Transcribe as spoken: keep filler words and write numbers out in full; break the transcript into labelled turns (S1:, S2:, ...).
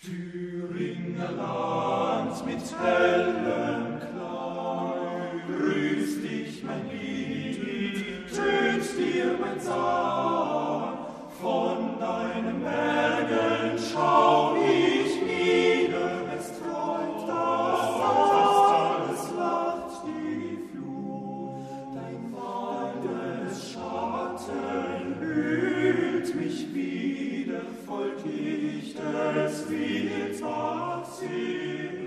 S1: Thüringer Land mit hellem Klang, grüß dich mein Lied, tönt dir mein Sang, von deinen Bergen schau ich nieder, es träumt das alles lacht die Flut, dein Waldesschatten hüllt mich wieder, folg ich des Friedens Achsee.